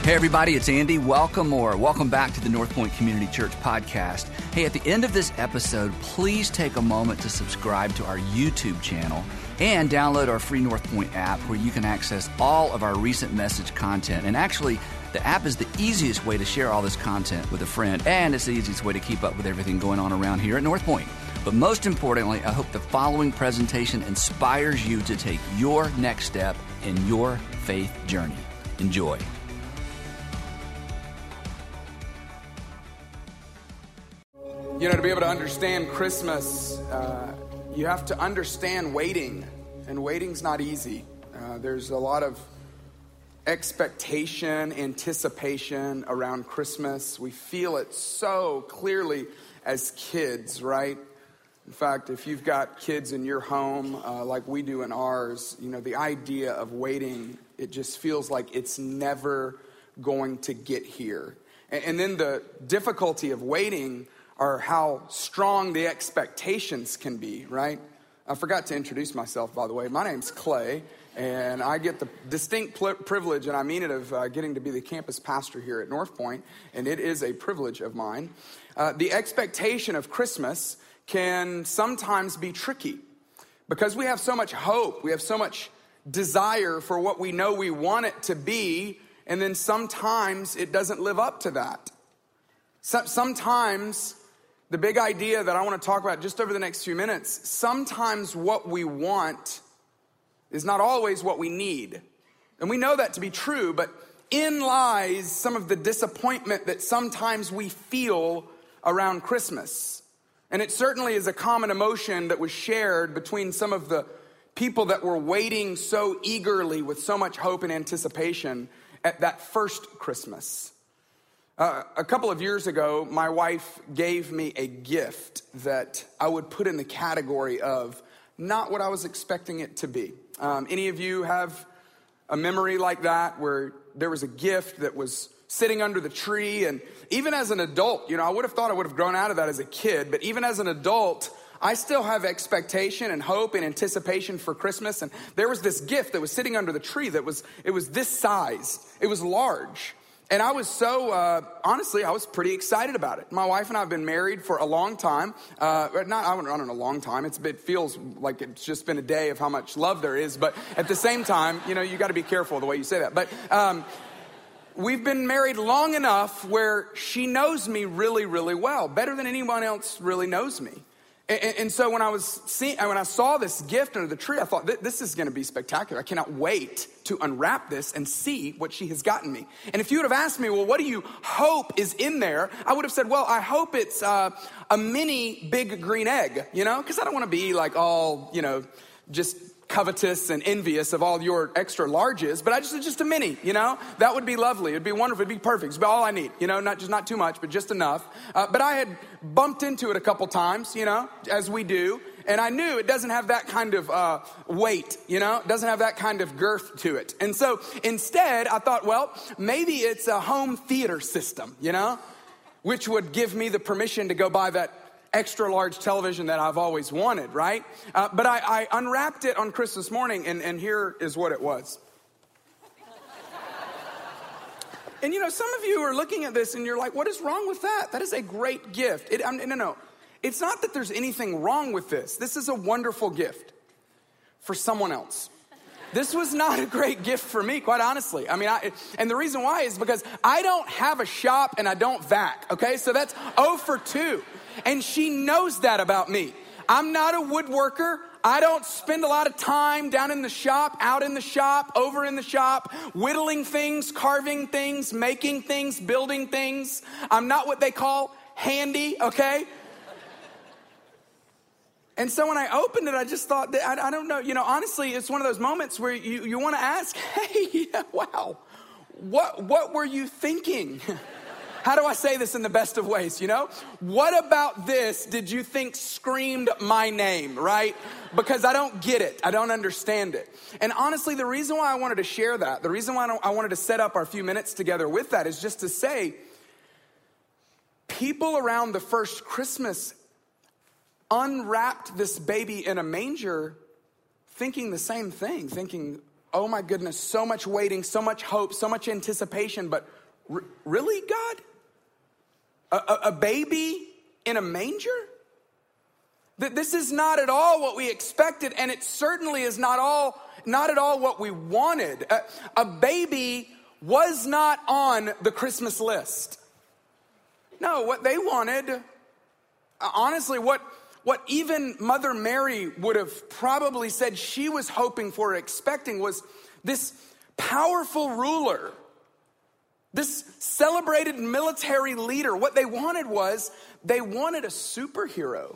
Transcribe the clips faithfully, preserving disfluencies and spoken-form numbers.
Hey everybody, it's Andy. Welcome or welcome back to the North Point Community Church podcast. Hey, at the end of this episode, please take a moment to subscribe to our YouTube channel and download our free North Point app where you can access all of our recent message content. And actually, the app is the easiest way to share all this content with a friend, and it's the easiest way to keep up with everything going on around here at North Point. But most importantly, I hope the following presentation inspires you to take your next step in your faith journey. Enjoy. You know, to be able to understand Christmas, uh, you have to understand waiting, and waiting's not easy. Uh, there's a lot of expectation, anticipation around Christmas. We feel it so clearly as kids, right? In fact, if you've got kids in your home, uh, like we do in ours, you know, the idea of waiting, it just feels like it's never going to get here. And, and then the difficulty of waiting or how strong the expectations can be, right? I forgot to introduce myself, by the way. My name's Clay, and I get the distinct pl- privilege, and I mean it, of uh, getting to be the campus pastor here at North Point, and it is a privilege of mine. Uh, the expectation of Christmas can sometimes be tricky because we have so much hope, we have so much desire for what we know we want it to be, and then sometimes it doesn't live up to that. So- sometimes the big idea that I want to talk about just over the next few minutes, sometimes what we want is not always what we need. And we know that to be true, but in lies some of the disappointment that sometimes we feel around Christmas. And it certainly is a common emotion that was shared between some of the people that were waiting so eagerly with so much hope and anticipation at that first Christmas. Uh, a couple of years ago, my wife gave me a gift that I would put in the category of not what I was expecting it to be. Um, any of you have a memory like that where there was a gift that was sitting under the tree? And even as an adult, you know, I would have thought I would have grown out of that as a kid, but even as an adult, I still have expectation and hope and anticipation for Christmas. And there was this gift that was sitting under the tree that was, it was this size. It was large. And I was so, uh, honestly, I was pretty excited about it. My wife and I have been married for a long time. Uh, not, I don't know, a long time. It's, it feels like it's just been a day of how much love there is. But at the same time, you know, you got to be careful the way you say that. But um, we've been married long enough where she knows me really, really well. Better than anyone else really knows me. And, and so when I was seeing, when I saw this gift under the tree, I thought, this is going to be spectacular. I cannot wait to unwrap this and see what she has gotten me. And if you would have asked me, well, what do you hope is in there? I would have said, well, I hope it's uh, a mini big green egg, you know, because I don't want to be like all, you know, just covetous and envious of all your extra larges, but I just just a mini, you know, that would be lovely. It'd be wonderful. It'd be perfect. It's all I need, you know, not just not too much, but just enough. Uh, but I had bumped into it a couple times, you know, as we do. And I knew it doesn't have that kind of uh, weight, you know, it doesn't have that kind of girth to it. And so instead I thought, well, maybe it's a home theater system, you know, which would give me the permission to go buy that extra large television that I've always wanted, right? Uh, but I, I unwrapped it on Christmas morning, and, and here is what it was. And you know, some of you are looking at this and you're like, what is wrong with that? That is a great gift. It, I'm, no, no, it's not that there's anything wrong with this. This is a wonderful gift for someone else. This was not a great gift for me, quite honestly. I mean, I, and the reason why is because I don't have a shop and I don't vac, okay? So that's oh for two. And she knows that about me. I'm not a woodworker. I don't spend a lot of time down in the shop, out in the shop, over in the shop, whittling things, carving things, making things, building things. I'm not what they call handy, okay? And so when I opened it, I just thought, that, I, I don't know, you know, honestly, it's one of those moments where you, you want to ask, hey, yeah, wow, what, what were you thinking? How do I say this in the best of ways, you know? What about this did you think screamed my name, right? Because I don't get it. I don't understand it. And honestly, the reason why I wanted to share that, the reason why I wanted to set up our few minutes together with that is just to say, people around the first Christmas unwrapped this baby in a manger thinking the same thing, thinking, oh my goodness, so much waiting, so much hope, so much anticipation, but r- really, God? A, a, a baby in a manger? That this is not at all what we expected, and it certainly is not all, not at all what we wanted. A, a baby was not on the Christmas list. No, what they wanted, honestly, what, what even Mother Mary would have probably said she was hoping for, expecting, was this powerful ruler, this celebrated military leader. What they wanted was, they wanted a superhero.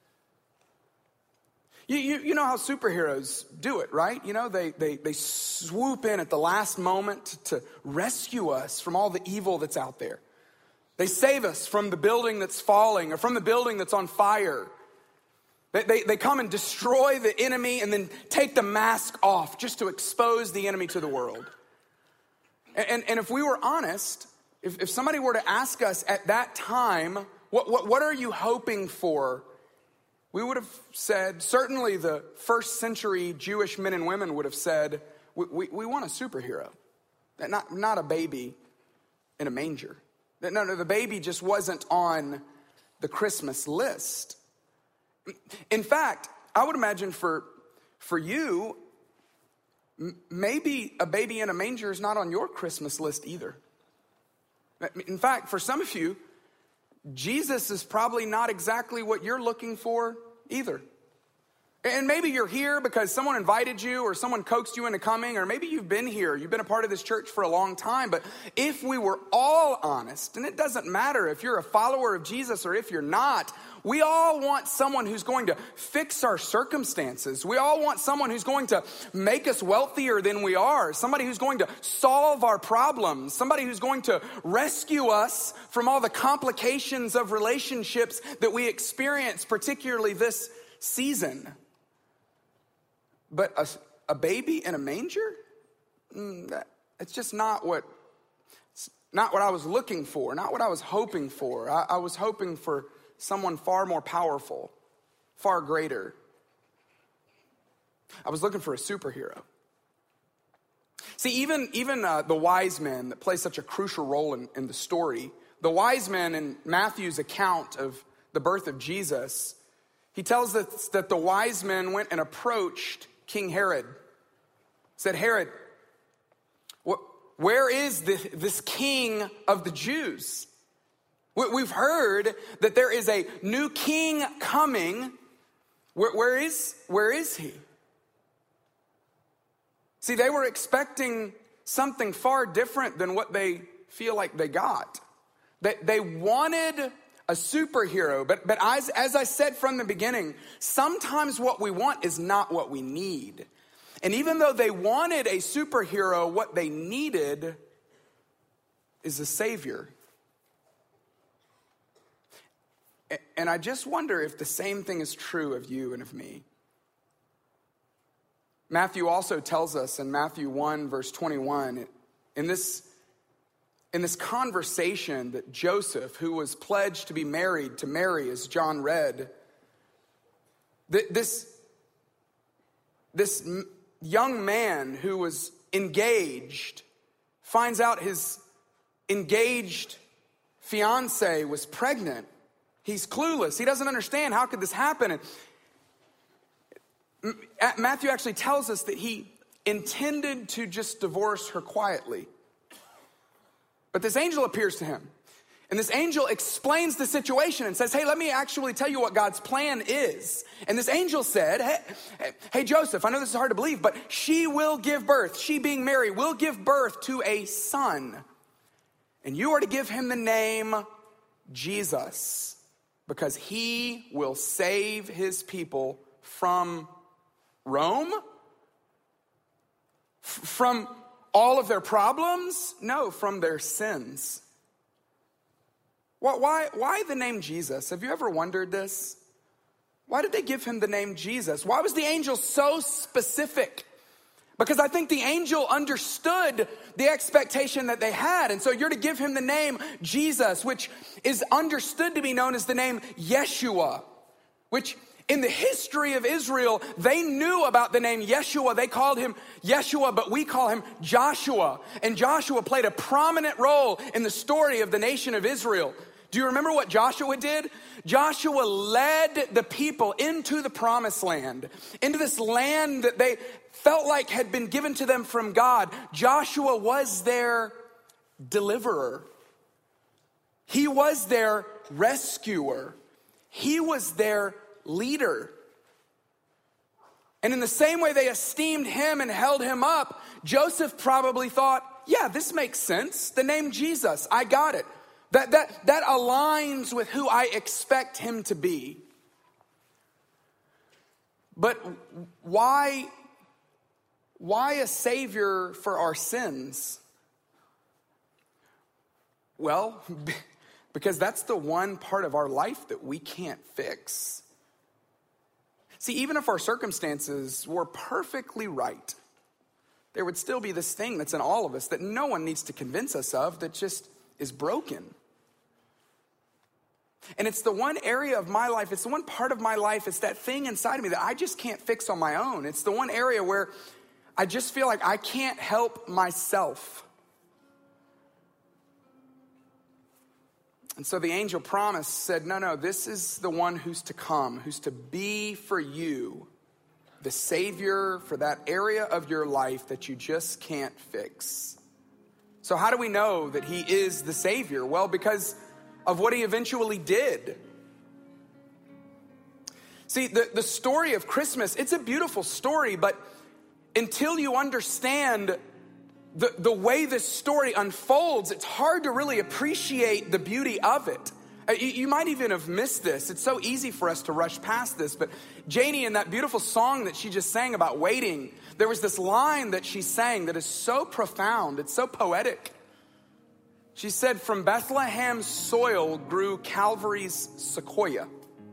You, you, you know how superheroes do it, right? You know, they, they, they swoop in at the last moment to rescue us from all the evil that's out there. They save us from the building that's falling or from the building that's on fire. They, they, they come and destroy the enemy and then take the mask off just to expose the enemy to the world. And, and, and if we were honest, if, if somebody were to ask us at that time, what, what, what are you hoping for? We would have said, certainly the first century Jewish men and women would have said, we, we, we want a superhero, not, not a baby in a manger. No, no, the baby just wasn't on the Christmas list. In fact, I would imagine for, for you, m- maybe a baby in a manger is not on your Christmas list either. In fact, for some of you, Jesus is probably not exactly what you're looking for either. And maybe you're here because someone invited you or someone coaxed you into coming, or maybe you've been here, you've been a part of this church for a long time. But if we were all honest, and it doesn't matter if you're a follower of Jesus or if you're not, we all want someone who's going to fix our circumstances. We all want someone who's going to make us wealthier than we are, somebody who's going to solve our problems, somebody who's going to rescue us from all the complications of relationships that we experience, particularly this season. But a, a baby in a manger? Mm, that, it's just not what, it's not what I was looking for, not what I was hoping for. I, I was hoping for someone far more powerful, far greater. I was looking for a superhero. See, even, even uh, the wise men that play such a crucial role in, in the story, the wise men in Matthew's account of the birth of Jesus, he tells us that the wise men went and approached King Herod. Said, Herod, what, where is this, this king of the Jews? We've heard that there is a new king coming. Where, where is, where is he? See, they were expecting something far different than what they feel like they got. They, they wanted a superhero, but, but as, as I said from the beginning, sometimes what we want is not what we need. And even though they wanted a superhero, what they needed is a savior. And I just wonder if the same thing is true of you and of me. Matthew also tells us in Matthew one, verse twenty-one, in this, in this conversation that Joseph, who was pledged to be married to Mary, as John read, this, this young man who was engaged finds out his engaged fiance was pregnant. He's clueless. He doesn't understand, how could this happen? And Matthew actually tells us that he intended to just divorce her quietly. But this angel appears to him. And this angel explains the situation and says, hey, let me actually tell you what God's plan is. And this angel said, hey, hey, Joseph, I know this is hard to believe, but she will give birth, she being Mary, will give birth to a son. And you are to give him the name Jesus, because he will save his people from Rome? F- from all of their problems? No, from their sins. Why, why the name Jesus? Have you ever wondered this? Why did they give him the name Jesus? Why was the angel so specific? Because I think the angel understood the expectation that they had. And so you're to give him the name Jesus, which is understood to be known as the name Yeshua, which In the history of Israel, they knew about the name Yeshua. They called him Yeshua, but we call him Joshua. And Joshua played a prominent role in the story of the nation of Israel. Do you remember what Joshua did? Joshua led the people into the promised land, into this land that they felt like had been given to them from God. Joshua was their deliverer. He was their rescuer. He was their leader. And in the same way they esteemed him and held him up, Joseph probably thought, yeah, this makes sense. The name Jesus, I got it. That, that, that aligns with who I expect him to be. But why, why a savior for our sins? Well, because that's the one part of our life that we can't fix. See, even if our circumstances were perfectly right, there would still be this thing that's in all of us that no one needs to convince us of that just is broken. And it's the one area of my life, it's the one part of my life, it's that thing inside of me that I just can't fix on my own. It's the one area where I just feel like I can't help myself. And so the angel promised, said, no, no, this is the one who's to come, who's to be for you, the Savior for that area of your life that you just can't fix. So how do we know that he is the Savior? Well, because of what he eventually did. See, the, the story of Christmas, it's a beautiful story, but until you understand The, the way this story unfolds, it's hard to really appreciate the beauty of it. You, you might even have missed this. It's so easy for us to rush past this. But Janie, in that beautiful song that she just sang about waiting, there was this line that she sang that is so profound. It's so poetic. She said, from Bethlehem's soil grew Calvary's sequoia.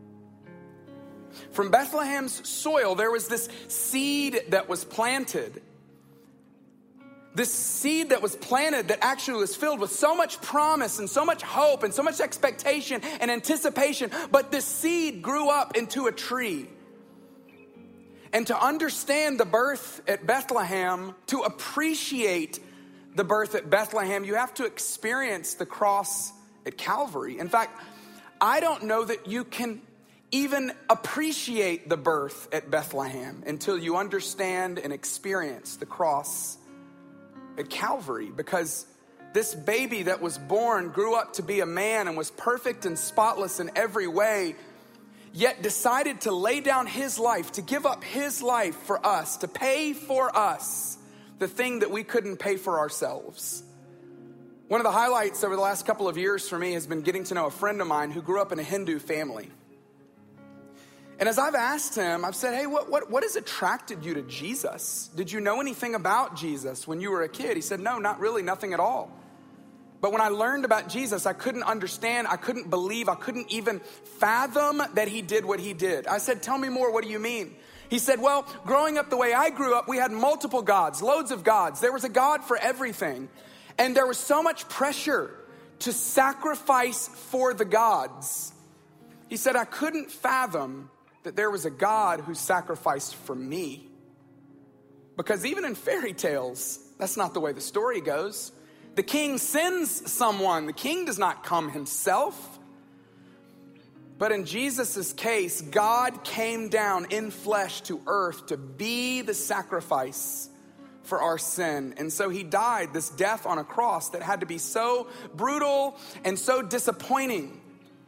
From Bethlehem's soil, there was this seed that was planted. This seed that was planted that actually was filled with so much promise and so much hope and so much expectation and anticipation. But this seed grew up into a tree. And to understand the birth at Bethlehem, to appreciate the birth at Bethlehem, you have to experience the cross at Calvary. In fact, I don't know that you can even appreciate the birth at Bethlehem until you understand and experience the cross at Calvary, because this baby that was born grew up to be a man and was perfect and spotless in every way, yet decided to lay down his life, to give up his life for us, to pay for us the thing that we couldn't pay for ourselves. One of the highlights over the last couple of years for me has been getting to know a friend of mine who grew up in a Hindu family. And as I've asked him, I've said, hey, what, what, what has attracted you to Jesus? Did you know anything about Jesus when you were a kid? He said, no, not really, nothing at all. But when I learned about Jesus, I couldn't understand, I couldn't believe, I couldn't even fathom that he did what he did. I said, tell me more, what do you mean? He said, well, growing up the way I grew up, we had multiple gods, loads of gods. There was a God for everything. And there was so much pressure to sacrifice for the gods. He said, I couldn't fathom that there was a God who sacrificed for me. Because even in fairy tales, that's not the way the story goes. The king sends someone. The king does not come himself. But in Jesus' case, God came down in flesh to earth to be the sacrifice for our sin. And so he died this death on a cross that had to be so brutal and so disappointing.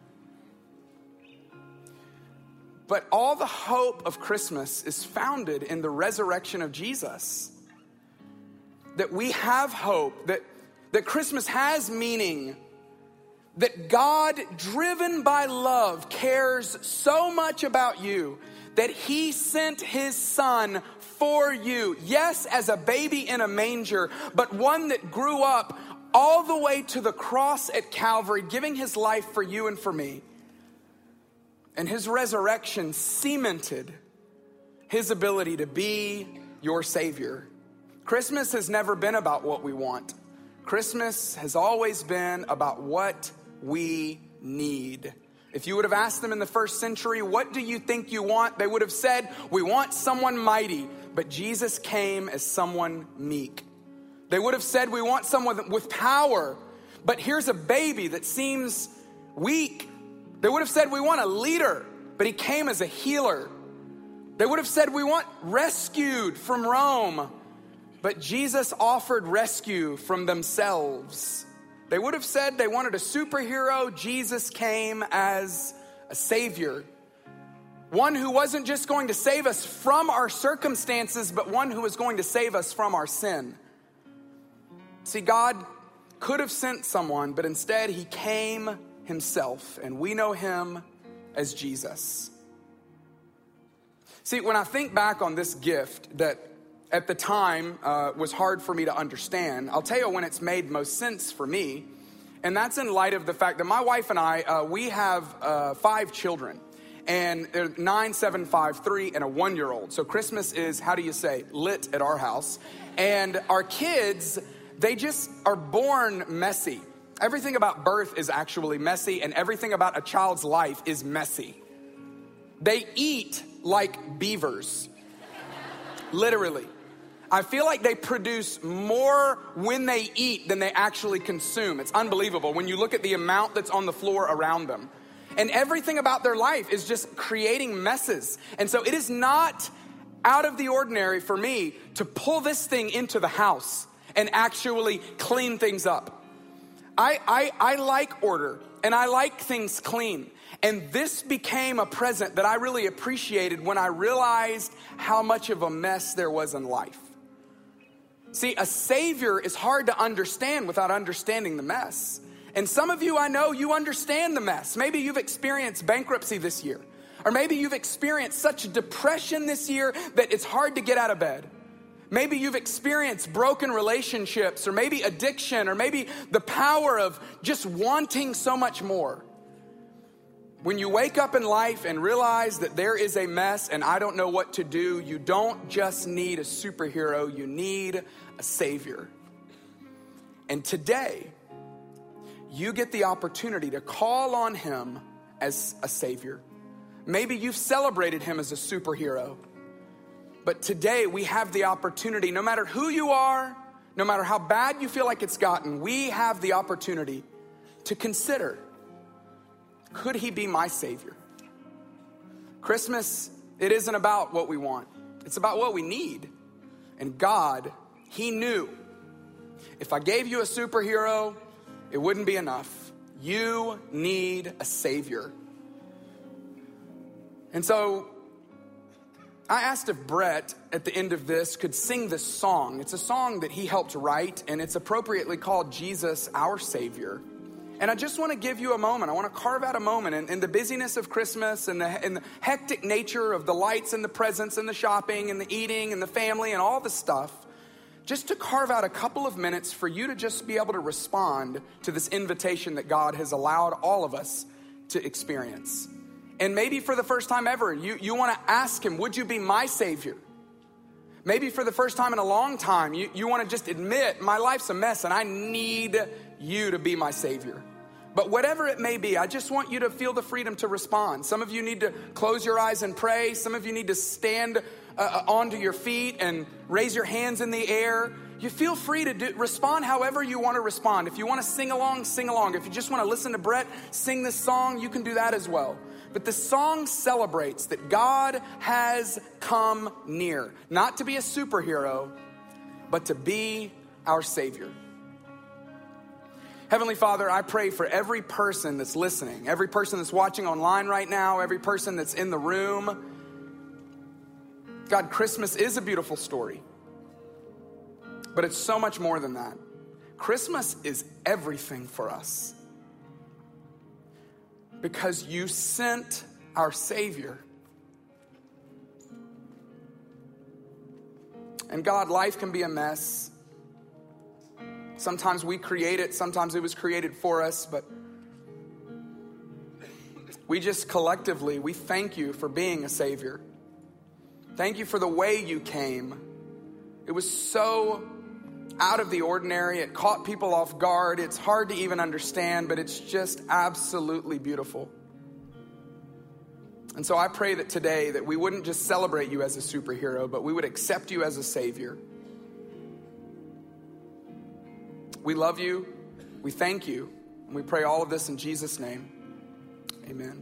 But all the hope of Christmas is founded in the resurrection of Jesus. That we have hope, that, that Christmas has meaning, that God, driven by love, cares so much about you that he sent his son for you. Yes, as a baby in a manger, but one that grew up all the way to the cross at Calvary, giving his life for you and for me. And his resurrection cemented his ability to be your Savior. Christmas has never been about what we want. Christmas has always been about what we need. If you would have asked them in the first century, what do you think you want? They would have said, we want someone mighty. But Jesus came as someone meek. They would have said, we want someone with power. But here's a baby that seems weak. They would have said, we want a leader. But he came as a healer. They would have said, we want rescued from Rome. But Jesus offered rescue from themselves. They would have said they wanted a superhero. Jesus came as a savior. One who wasn't just going to save us from our circumstances, but one who was going to save us from our sin. See, God could have sent someone, but instead he came himself, and we know him as Jesus. See, when I think back on this gift that at the time uh, was hard for me to understand, I'll tell you when it's made most sense for me. And that's in light of the fact that my wife and I, uh, we have uh, five children. And they're nine, seven, five, three, and a one-year-old. So Christmas is, how do you say, lit at our house. And our kids, they just are born messy. Everything about birth is actually messy, and everything about a child's life is messy. They eat like beavers. Literally. I feel like they produce more when they eat than they actually consume. It's unbelievable when you look at the amount that's on the floor around them. And everything about their life is just creating messes. And so it is not out of the ordinary for me to pull this thing into the house and actually clean things up. I, I, I like order and I like things clean. And this became a present that I really appreciated when I realized how much of a mess there was in life. See, a savior is hard to understand without understanding the mess. And some of you, I know, you understand the mess. Maybe you've experienced bankruptcy this year. Or maybe you've experienced such depression this year that it's hard to get out of bed. Maybe you've experienced broken relationships, or maybe addiction, or maybe the power of just wanting so much more. When you wake up in life and realize that there is a mess and I don't know what to do, you don't just need a superhero, you need a savior. And today, you get the opportunity to call on him as a savior. Maybe you've celebrated him as a superhero. But today we have the opportunity, no matter who you are, no matter how bad you feel like it's gotten, we have the opportunity to consider, could he be my savior? Christmas, it isn't about what we want. It's about what we need. And God, he knew if I gave you a superhero, it wouldn't be enough. You need a savior. And so I asked if Brett, at the end of this, could sing this song. It's a song that he helped write, and it's appropriately called Jesus, Our Savior. And I just want to give you a moment. I want to carve out a moment in, in the busyness of Christmas and the, and the hectic nature of the lights and the presents and the shopping and the eating and the family and all the stuff, just to carve out a couple of minutes for you to just be able to respond to this invitation that God has allowed all of us to experience. And maybe for the first time ever, you, you want to ask him, would you be my savior? Maybe for the first time in a long time, you, you want to just admit, my life's a mess and I need you to be my savior. But whatever it may be, I just want you to feel the freedom to respond. Some of you need to close your eyes and pray. Some of you need to stand uh, onto your feet and raise your hands in the air. You feel free to do, respond however you want to respond. If you want to sing along, sing along. If you just want to listen to Brett sing this song, you can do that as well. But the song celebrates that God has come near, not to be a superhero, but to be our Savior. Heavenly Father, I pray for every person that's listening, every person that's watching online right now, every person that's in the room. God, Christmas is a beautiful story, but it's so much more than that. Christmas is everything for us because you sent our Savior. And God, life can be a mess. Sometimes we create it, sometimes it was created for us, but we just collectively, we thank you for being a Savior. Thank you for the way you came. It was so out of the ordinary. It caught people off guard. It's hard to even understand, but it's just absolutely beautiful. And so I pray that today that we wouldn't just celebrate you as a superhero, but we would accept you as a savior. We love you. We thank you. And we pray all of this in Jesus' name. Amen.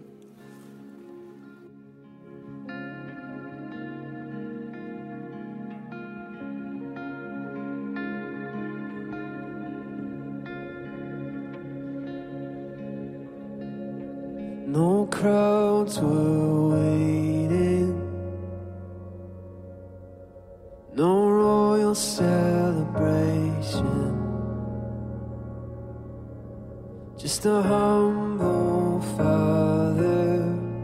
No crowds were waiting, no royal celebration, just a humble father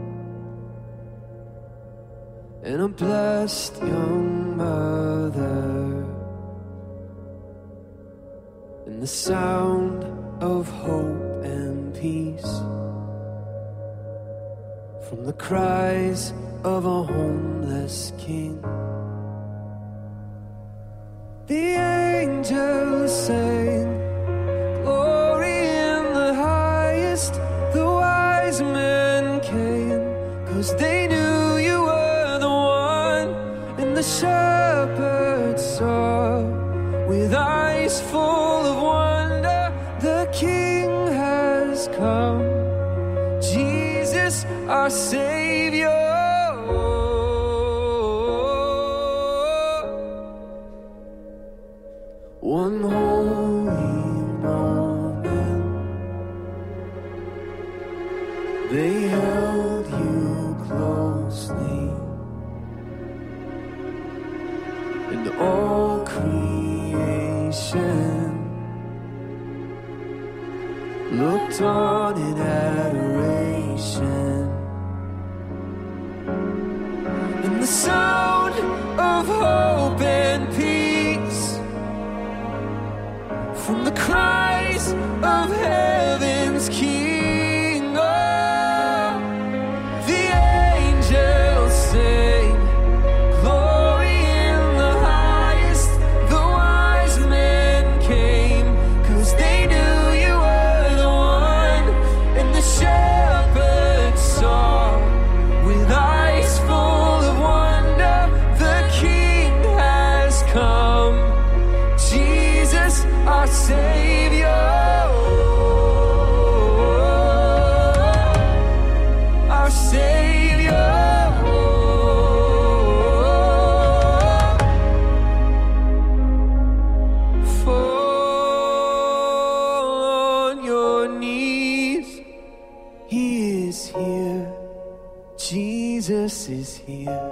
and a blessed young mother, and the sound of hope and peace from the cries of a homeless king. The angels sang, glory in the highest. The wise men came, 'cause they knew you were the one. And the shepherds saw, with eyes full of wonder, the King has come, Jesus, our Savior. One holy moment, they held you closely, and all creation looked on in adoration. And the sound of hope and peace from the cries of heaven's King. Oh, the angels sing, glory in the highest. The wise men came, 'cause they knew you were the one. And the shepherds saw, with eyes full of wonder, the King has come, Jesus, our Savior. Our Savior. Fall on your knees. He is here. Jesus is here.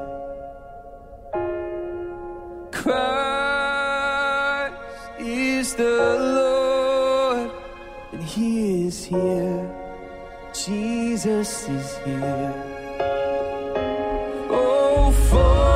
Christ is the Lord, and He is here. Jesus is here. Oh, for